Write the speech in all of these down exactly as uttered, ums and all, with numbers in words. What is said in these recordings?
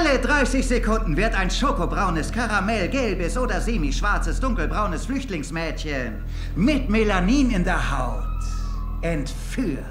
Alle dreißig Sekunden wird ein schokobraunes, karamellgelbes oder semischwarzes, dunkelbraunes Flüchtlingsmädchen mit Melanin in der Haut entführt.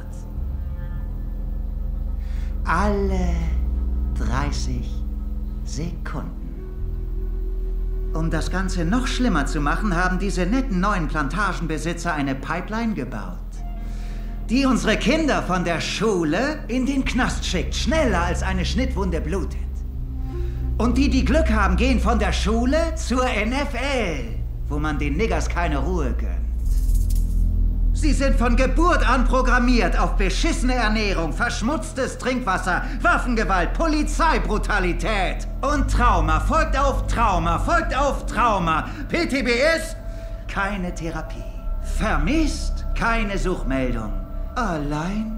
Alle dreißig Sekunden. Um das Ganze noch schlimmer zu machen, haben diese netten neuen Plantagenbesitzer eine Pipeline gebaut, die unsere Kinder von der Schule in den Knast schickt, schneller als eine Schnittwunde blutet. Und die, die Glück haben, gehen von der Schule zur N F L, wo man den Niggers keine Ruhe gönnt. Sie sind von Geburt an programmiert auf beschissene Ernährung, verschmutztes Trinkwasser, Waffengewalt, Polizeibrutalität. Und Trauma folgt auf Trauma, folgt auf Trauma. P T B S, keine Therapie. Vermisst, keine Suchmeldung. Allein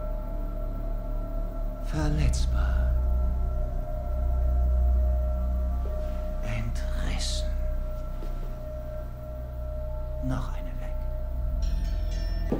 verletzbar. Entrissen. Noch eine weg.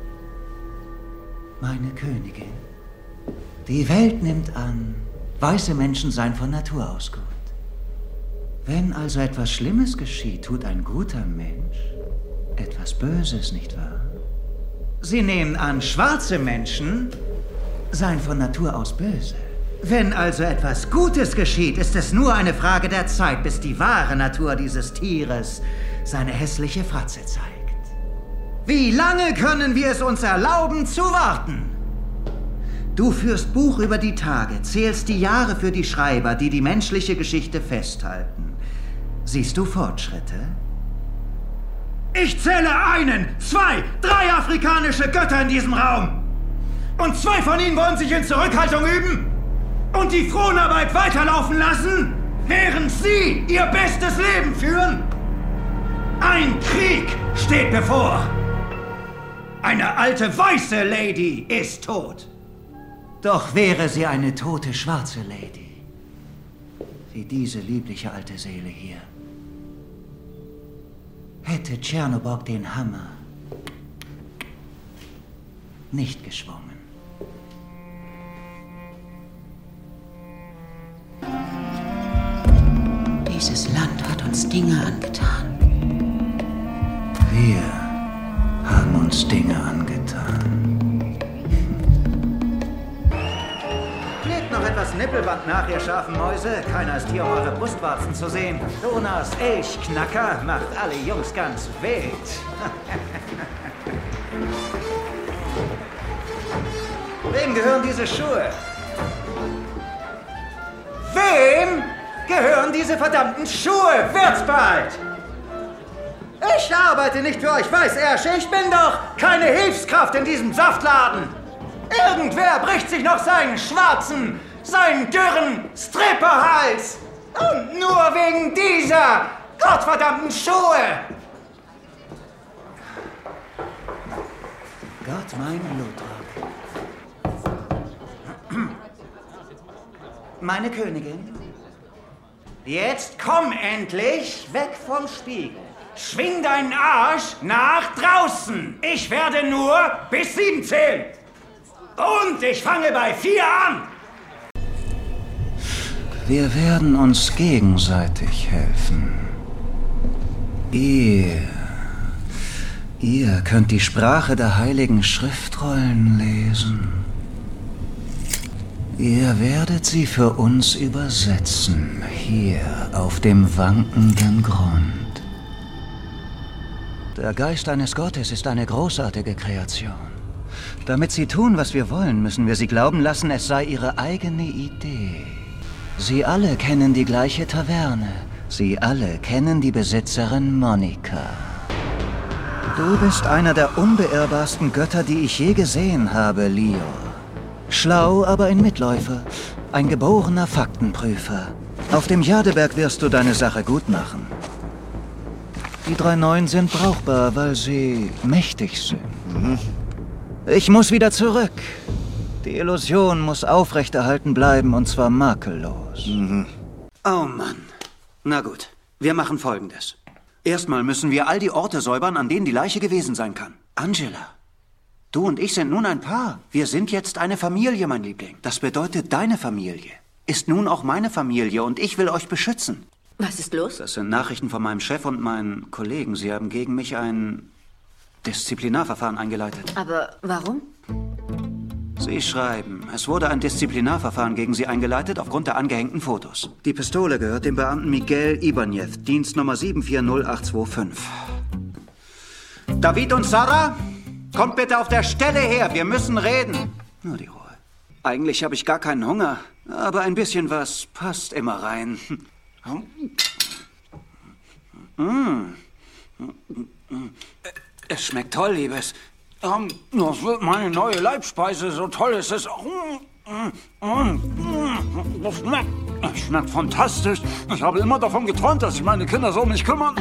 Meine Königin. Die Welt nimmt an, weiße Menschen seien von Natur aus gut. Wenn also etwas Schlimmes geschieht, tut ein guter Mensch etwas Böses, nicht wahr? Sie nehmen an, schwarze Menschen seien von Natur aus böse. Wenn also etwas Gutes geschieht, ist es nur eine Frage der Zeit, bis die wahre Natur dieses Tieres seine hässliche Fratze zeigt. Wie lange können wir es uns erlauben, zu warten? Du führst Buch über die Tage, zählst die Jahre für die Schreiber, die die menschliche Geschichte festhalten. Siehst du Fortschritte? Ich zähle einen, zwei, drei afrikanische Götter in diesem Raum. Und zwei von ihnen wollen sich in Zurückhaltung üben und die Fronarbeit weiterlaufen lassen, während sie ihr bestes Leben führen. Ein Krieg steht bevor. Eine alte weiße Lady ist tot. Doch wäre sie eine tote schwarze Lady, wie diese liebliche alte Seele hier, hätte Tschernobog den Hammer nicht geschwungen. Dieses Land hat uns Dinge angetan. Wir haben uns Dinge angetan. Klebt noch etwas Nippelband nach, ihr scharfen Mäuse. Keiner ist hier, um eure Brustwarzen zu sehen. Jonas Elchknacker macht alle Jungs ganz wild. Wem gehören diese Schuhe? Wem gehören diese verdammten Schuhe? Wird's bald! Ich arbeite nicht für euch Weißärsche. Ich bin doch keine Hilfskraft in diesem Saftladen. Irgendwer bricht sich noch seinen schwarzen, seinen dürren Stripperhals. Und nur wegen dieser gottverdammten Schuhe. Gott, mein Blutdruck. Meine Königin, jetzt komm endlich weg vom Spiegel. Schwing deinen Arsch nach draußen. Ich werde nur bis sieben zählen. Und ich fange bei vier an. Wir werden uns gegenseitig helfen. Ihr, ihr könnt die Sprache der heiligen Schriftrollen lesen. Ihr werdet sie für uns übersetzen, hier auf dem wankenden Grund. Der Geist eines Gottes ist eine großartige Kreation. Damit sie tun, was wir wollen, müssen wir sie glauben lassen, es sei ihre eigene Idee. Sie alle kennen die gleiche Taverne. Sie alle kennen die Besitzerin Monika. Du bist einer der unbeirrbarsten Götter, die ich je gesehen habe, Leo. Schlau, aber ein Mitläufer. Ein geborener Faktenprüfer. Auf dem Jadeberg wirst du deine Sache gut machen. Die drei Neuen sind brauchbar, weil sie mächtig sind. Mhm. Ich muss wieder zurück. Die Illusion muss aufrechterhalten bleiben, und zwar makellos. Mhm. Oh Mann. Na gut, wir machen Folgendes. Erstmal müssen wir all die Orte säubern, an denen die Leiche gewesen sein kann. Angela, du und ich sind nun ein Paar. Wir sind jetzt eine Familie, mein Liebling. Das bedeutet deine Familie. ist nun auch meine Familie und ich will euch beschützen. Was ist los? Das sind Nachrichten von meinem Chef und meinen Kollegen. Sie haben gegen mich ein Disziplinarverfahren eingeleitet. Aber warum? Sie schreiben, es wurde ein Disziplinarverfahren gegen Sie eingeleitet aufgrund der angehängten Fotos. Die Pistole gehört dem Beamten Miguel Ibanez, Dienstnummer sieben vier null acht zwei fünf. David und Sarah, kommt bitte auf der Stelle her, wir müssen reden. Nur die Ruhe. Eigentlich habe ich gar keinen Hunger, aber ein bisschen was passt immer rein. Mm. Es schmeckt toll, Liebes. Das wird meine neue Leibspeise, so toll ist es. Das schmeckt, das schmeckt fantastisch. Ich habe immer davon geträumt, dass sich meine Kinder so um mich kümmern.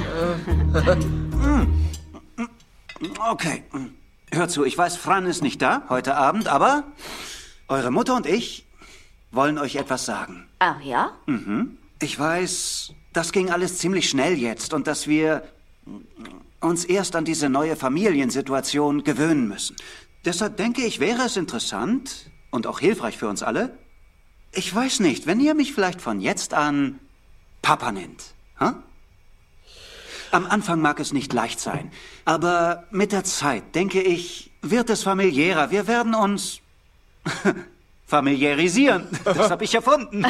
Okay, hört zu, ich weiß, Fran ist nicht da heute Abend, aber eure Mutter und ich wollen euch etwas sagen. Ach ja? Mhm. Ich weiß, das ging alles ziemlich schnell jetzt und dass wir uns erst an diese neue Familiensituation gewöhnen müssen. Deshalb denke ich, wäre es interessant und auch hilfreich für uns alle, ich weiß nicht, wenn ihr mich vielleicht von jetzt an Papa nennt. Huh? Am Anfang mag es nicht leicht sein, aber mit der Zeit, denke ich, wird es familiärer. Wir werden uns familiärisieren. Das habe ich erfunden.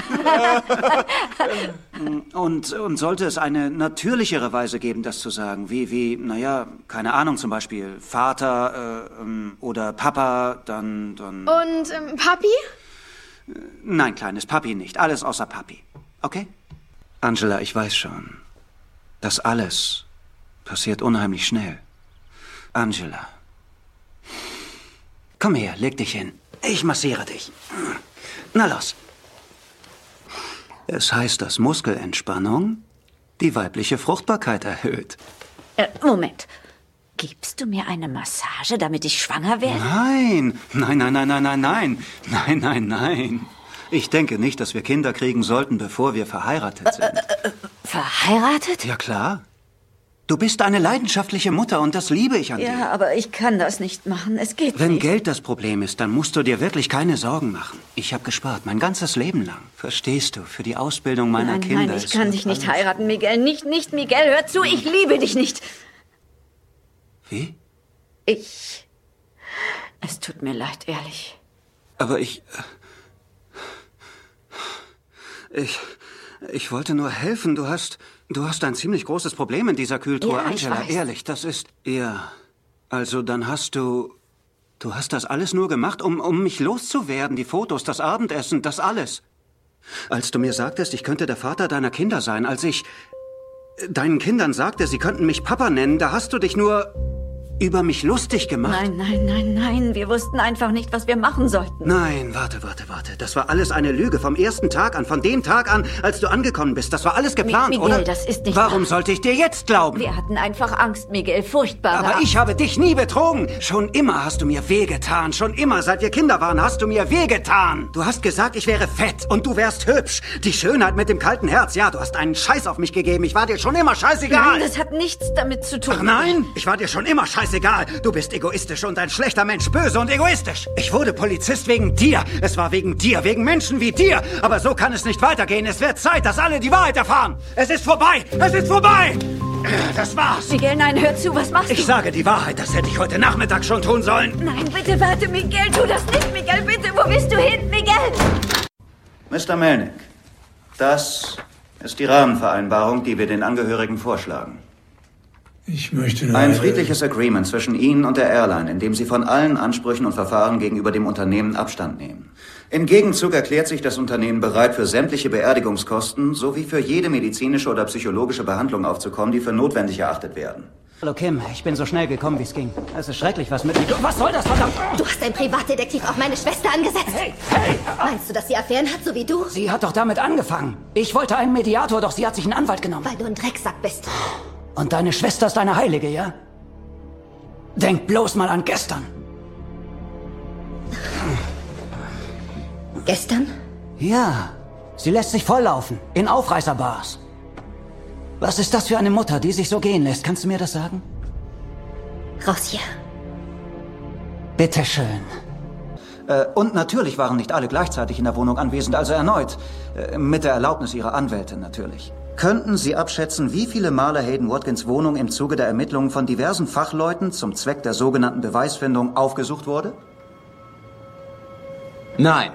und, und sollte es eine natürlichere Weise geben, das zu sagen, wie, wie, naja, keine Ahnung, zum Beispiel Vater äh, ähm, oder Papa, dann, dann... Und ähm, Papi? Nein, kleines Papi nicht. Alles außer Papi. Okay? Angela, ich weiß schon. Das alles passiert unheimlich schnell. Angela. Komm her, leg dich hin. Ich massiere dich. Na los. Es heißt, dass Muskelentspannung die weibliche Fruchtbarkeit erhöht. Äh, Moment. Gibst du mir eine Massage, damit ich schwanger werde? Nein, nein, nein, nein, nein, nein, nein, nein, nein, nein. Ich denke nicht, dass wir Kinder kriegen sollten, bevor wir verheiratet sind. Äh, äh, äh, verheiratet? Ja, klar. Du bist eine leidenschaftliche Mutter und das liebe ich an dir. Ja, aber ich kann das nicht machen. Es geht Wenn nicht. Geld das Problem ist, dann musst du dir wirklich keine Sorgen machen. Ich habe gespart, mein ganzes Leben lang. Verstehst du, für die Ausbildung meiner nein, Kinder. Nein, ich ist kann dich nicht alles. heiraten, Miguel. Nicht, nicht, Miguel. Hör zu, ich liebe dich nicht. Wie? Ich... Es tut mir leid, ehrlich. Aber ich... Ich... Ich wollte nur helfen. Du hast... Du hast ein ziemlich großes Problem in dieser Kühltruhe, Ja, ich Angela. weiß. Ehrlich, das ist... Ja. Also, dann hast du... Du hast das alles nur gemacht, um, um mich loszuwerden. Die Fotos, das Abendessen, das alles. Als du mir sagtest, ich könnte der Vater deiner Kinder sein, als ich deinen Kindern sagte, sie könnten mich Papa nennen, da hast du dich nur über mich lustig gemacht. Nein, nein, nein, nein. Wir wussten einfach nicht, was wir machen sollten. Nein, warte, warte, warte. Das war alles eine Lüge. Vom ersten Tag an, von dem Tag an, als du angekommen bist. Das war alles geplant, Miguel, oder? das ist nicht Warum wahr. sollte ich dir jetzt glauben? Wir hatten einfach Angst, Miguel. Furchtbare Aber Angst. ich habe dich nie betrogen. Schon immer hast du mir wehgetan. Schon immer, seit wir Kinder waren, hast du mir wehgetan. Du hast gesagt, ich wäre fett und du wärst hübsch. Die Schönheit mit dem kalten Herz. Ja, du hast einen Scheiß auf mich gegeben. Ich war dir schon immer scheißegal. Nein, das hat nichts damit zu tun. Ach nein, ich war dir schon immer scheißegal. Du bist egoistisch und ein schlechter Mensch, böse und egoistisch. Ich wurde Polizist wegen dir. Es war wegen dir, wegen Menschen wie dir. Aber so kann es nicht weitergehen. Es wird Zeit, dass alle die Wahrheit erfahren. Es ist vorbei. Es ist vorbei. Das war's. Miguel, nein, hör zu, was machst du? Ich sage die Wahrheit. Das hätte ich heute Nachmittag schon tun sollen. Nein, bitte warte, Miguel, tu das nicht, Miguel, bitte. Wo bist du hin, Miguel? Mister Melnick, das ist die Rahmenvereinbarung, die wir den Angehörigen vorschlagen. Ich möchte nur... Ein friedliches Agreement zwischen Ihnen und der Airline, in dem Sie von allen Ansprüchen und Verfahren gegenüber dem Unternehmen Abstand nehmen. Im Gegenzug erklärt sich das Unternehmen bereit, für sämtliche Beerdigungskosten sowie für jede medizinische oder psychologische Behandlung aufzukommen, die für notwendig erachtet werden. Hallo Kim, ich bin so schnell gekommen, wie es ging. Es ist schrecklich, was mit mir... Was soll das, verdammt? Du hast einen Privatdetektiv auf meine Schwester angesetzt. Hey, hey! Meinst du, dass sie Affären hat, so wie du? Sie hat doch damit angefangen. Ich wollte einen Mediator, doch sie hat sich einen Anwalt genommen. Weil du ein Drecksack bist. Und deine Schwester ist eine Heilige, ja? Denk bloß mal an gestern. Gestern? Ja, sie lässt sich volllaufen. In Aufreißerbars. Was ist das für eine Mutter, die sich so gehen lässt? Kannst du mir das sagen? Raus hier. Bitteschön. Äh, und natürlich waren nicht alle gleichzeitig in der Wohnung anwesend, also erneut. Äh, mit der Erlaubnis Ihrer Anwältin natürlich. Könnten Sie abschätzen, wie viele Male Hayden Watkins Wohnung im Zuge der Ermittlungen von diversen Fachleuten zum Zweck der sogenannten Beweisfindung aufgesucht wurde? Nein.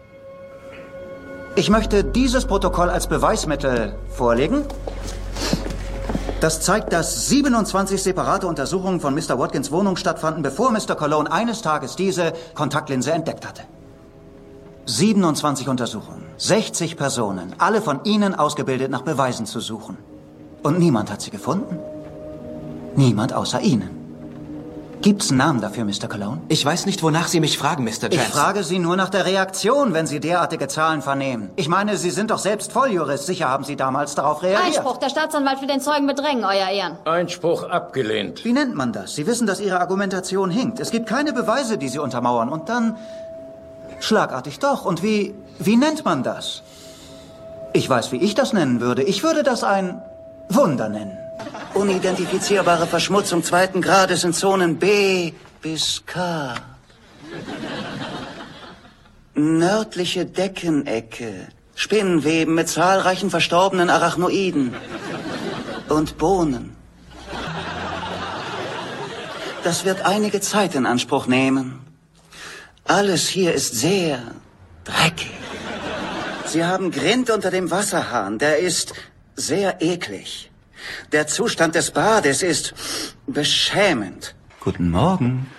Ich möchte dieses Protokoll als Beweismittel vorlegen. Das zeigt, dass siebenundzwanzig separate Untersuchungen von Mister Watkins Wohnung stattfanden, bevor Mister Cologne eines Tages diese Kontaktlinse entdeckt hatte. siebenundzwanzig Untersuchungen, sechzig Personen, alle von Ihnen ausgebildet, nach Beweisen zu suchen. Und niemand hat sie gefunden. Niemand außer Ihnen. Gibt's einen Namen dafür, Mister Cologne? Ich weiß nicht, wonach Sie mich fragen, Mister Jansen. Ich frage Sie nur nach der Reaktion, wenn Sie derartige Zahlen vernehmen. Ich meine, Sie sind doch selbst Volljurist. Sicher haben Sie damals darauf reagiert. Einspruch. Der Staatsanwalt will den Zeugen bedrängen, Euer Ehren. Einspruch abgelehnt. Wie nennt man das? Sie wissen, dass Ihre Argumentation hinkt. Es gibt keine Beweise, die Sie untermauern. Und dann schlagartig doch. Und wie, wie nennt man das? Ich weiß, wie ich das nennen würde. Ich würde das ein Wunder nennen. Unidentifizierbare Verschmutzung zweiten Grades in Zonen B bis K. Nördliche Deckenecke. Spinnenweben mit zahlreichen verstorbenen Arachnoiden. Und Bohnen. Das wird einige Zeit in Anspruch nehmen. Alles hier ist sehr dreckig. Sie haben Grind unter dem Wasserhahn. Der ist sehr eklig. Der Zustand des Bades ist beschämend. Guten Morgen.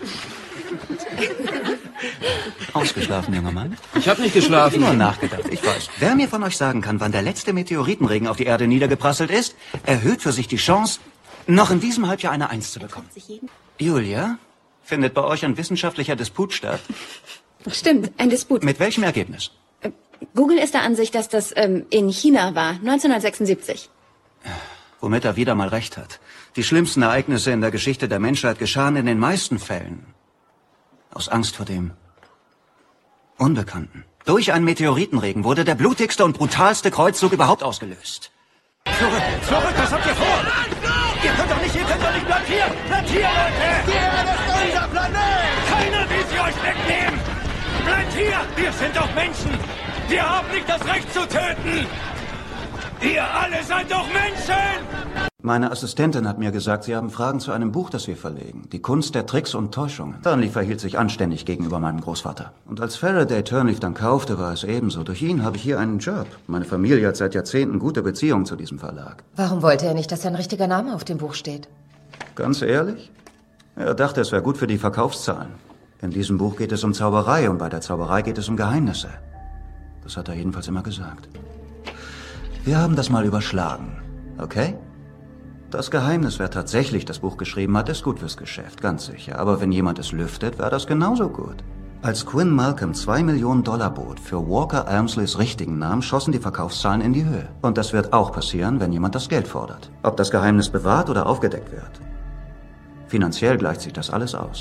Ausgeschlafen, junger Mann? Ich habe nicht geschlafen. Nur nachgedacht, ich weiß. Wer mir von euch sagen kann, wann der letzte Meteoritenregen auf die Erde niedergeprasselt ist, erhöht für sich die Chance, noch in diesem Halbjahr eine Eins zu bekommen. Julia, findet bei euch ein wissenschaftlicher Disput statt? Stimmt, ein Disput. Mit welchem Ergebnis? Google ist der Ansicht, dass das ähm, in China war, neunzehnhundertsechsundsiebzig. Womit er wieder mal recht hat. Die schlimmsten Ereignisse in der Geschichte der Menschheit geschahen in den meisten Fällen aus Angst vor dem Unbekannten. Durch einen Meteoritenregen wurde der blutigste und brutalste Kreuzzug überhaupt ausgelöst. Zurück, zurück, was habt ihr vor? Ihr könnt doch nicht, ihr könnt doch nicht, bleibt hier! Bleibt hier, Leute! Die Erde ist unser Planet! Keiner will sie euch wegnehmen! Bleibt hier! Wir sind doch Menschen! Wir haben nicht das Recht zu töten! Ihr alle seid doch Menschen! Meine Assistentin hat mir gesagt, Sie haben Fragen zu einem Buch, das wir verlegen. Die Kunst der Tricks und Täuschungen. Turnleaf verhielt sich anständig gegenüber meinem Großvater. Und als Faraday Turnleaf dann kaufte, war es ebenso. Durch ihn habe ich hier einen Job. Meine Familie hat seit Jahrzehnten gute Beziehungen zu diesem Verlag. Warum wollte er nicht, dass sein richtiger Name auf dem Buch steht? Ganz ehrlich? Er dachte, es wäre gut für die Verkaufszahlen. In diesem Buch geht es um Zauberei und bei der Zauberei geht es um Geheimnisse. Das hat er jedenfalls immer gesagt. Wir haben das mal überschlagen, okay? Das Geheimnis, wer tatsächlich das Buch geschrieben hat, ist gut fürs Geschäft, ganz sicher. Aber wenn jemand es lüftet, wäre das genauso gut. Als Quinn Malcolm zwei Millionen Dollar bot für Walker Elmsleys richtigen Namen, schossen die Verkaufszahlen in die Höhe. Und das wird auch passieren, wenn jemand das Geld fordert. Ob das Geheimnis bewahrt oder aufgedeckt wird. Finanziell gleicht sich das alles aus.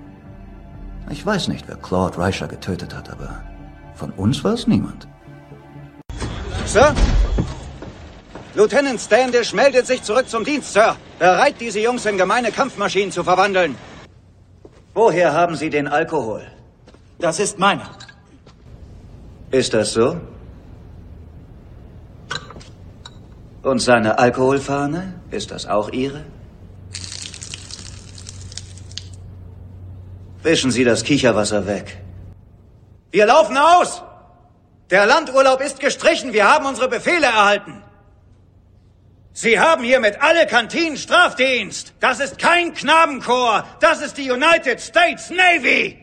Ich weiß nicht, wer Claude Reicher getötet hat, aber von uns war es niemand. Sir? Lieutenant Standish meldet sich zurück zum Dienst, Sir. Bereit, diese Jungs in gemeine Kampfmaschinen zu verwandeln. Woher haben Sie den Alkohol? Das ist meiner. Ist das so? Und seine Alkoholfahne? Ist das auch Ihre? Wischen Sie das Kicherwasser weg. Wir laufen aus! Der Landurlaub ist gestrichen. Wir haben unsere Befehle erhalten. Sie haben hiermit alle Kantinen Strafdienst. Das ist kein Knabenchor. Das ist die United States Navy.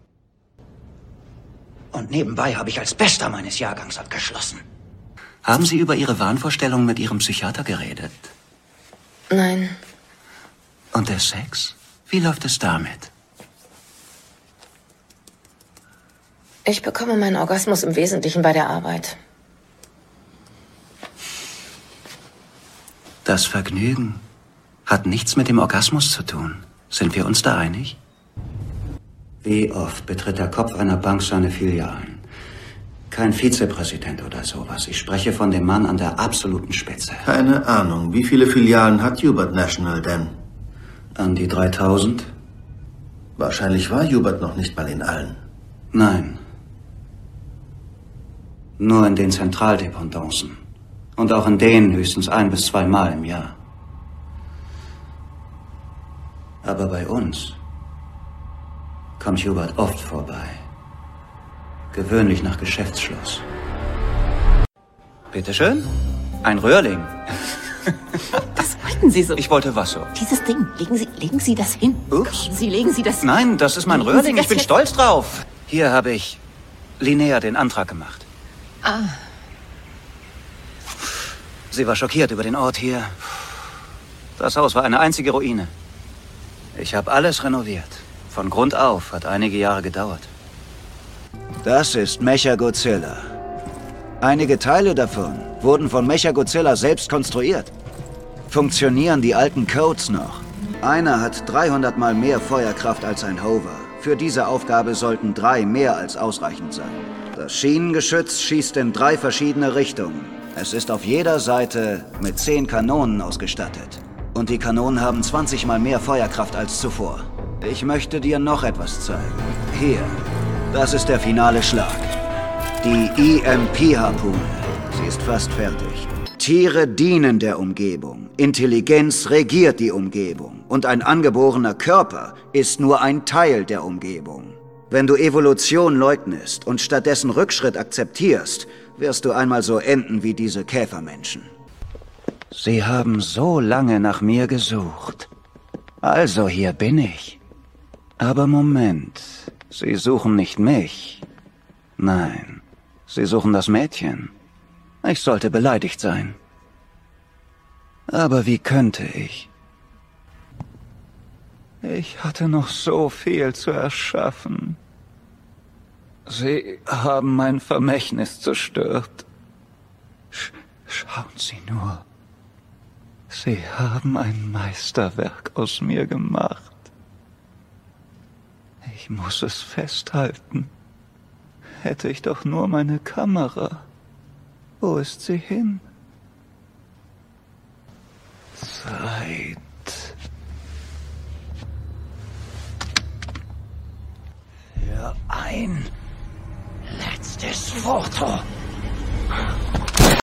Und nebenbei habe ich als Bester meines Jahrgangs abgeschlossen. Haben Sie über Ihre Wahnvorstellungen mit Ihrem Psychiater geredet? Nein. Und der Sex? Wie läuft es damit? Ich bekomme meinen Orgasmus im Wesentlichen bei der Arbeit. Das Vergnügen hat nichts mit dem Orgasmus zu tun. Sind wir uns da einig? Wie oft betritt der Kopf einer Bank seine Filialen? Kein Vizepräsident oder sowas. Ich spreche von dem Mann an der absoluten Spitze. Keine Ahnung. Wie viele Filialen hat Hubert National denn? An die dreitausend? Wahrscheinlich war Hubert noch nicht mal in allen. Nein. Nur in den Zentraldependancen. Und auch in denen höchstens ein bis zweimal im Jahr. Aber bei uns kommt Hubert oft vorbei. Gewöhnlich nach Geschäftsschluss. Bitteschön? Ein Röhrling. Was wollten Sie so? Ich wollte Wasser. Dieses Ding, legen Sie, legen Sie das hin. Ups. Sie legen Sie das. Nein, das ist mein Legen Röhrling. Sie das Ich bin jetzt- stolz drauf. Hier habe ich Linnea den Antrag gemacht. Ah. Sie war schockiert über den Ort hier. Das Haus war eine einzige Ruine. Ich habe alles renoviert. Von Grund auf. Hat einige Jahre gedauert. Das ist Mechagodzilla. Einige Teile davon wurden von Mechagodzilla selbst konstruiert. Funktionieren die alten Codes noch? Einer hat dreihundert Mal mehr Feuerkraft als ein Hover. Für diese Aufgabe sollten drei mehr als ausreichend sein. Das Schienengeschütz schießt in drei verschiedene Richtungen. Es ist auf jeder Seite mit zehn Kanonen ausgestattet. Und die Kanonen haben zwanzig Mal mehr Feuerkraft als zuvor. Ich möchte dir noch etwas zeigen. Hier, das ist der finale Schlag. Die E M P-Harpune. Sie ist fast fertig. Tiere dienen der Umgebung. Intelligenz regiert die Umgebung. Und ein angeborener Körper ist nur ein Teil der Umgebung. Wenn du Evolution leugnest und stattdessen Rückschritt akzeptierst, wirst du einmal so enden wie diese Käfermenschen. Sie haben so lange nach mir gesucht. Also hier bin ich. Aber Moment, Sie suchen nicht mich. Nein, Sie suchen das Mädchen. Ich sollte beleidigt sein. Aber wie könnte ich? Ich hatte noch so viel zu erschaffen. Sie haben mein Vermächtnis zerstört. Sch- schauen Sie nur. Sie haben ein Meisterwerk aus mir gemacht. Ich muss es festhalten. Hätte ich doch nur meine Kamera. Wo ist sie hin? Zeit. Für ein letztes Foto.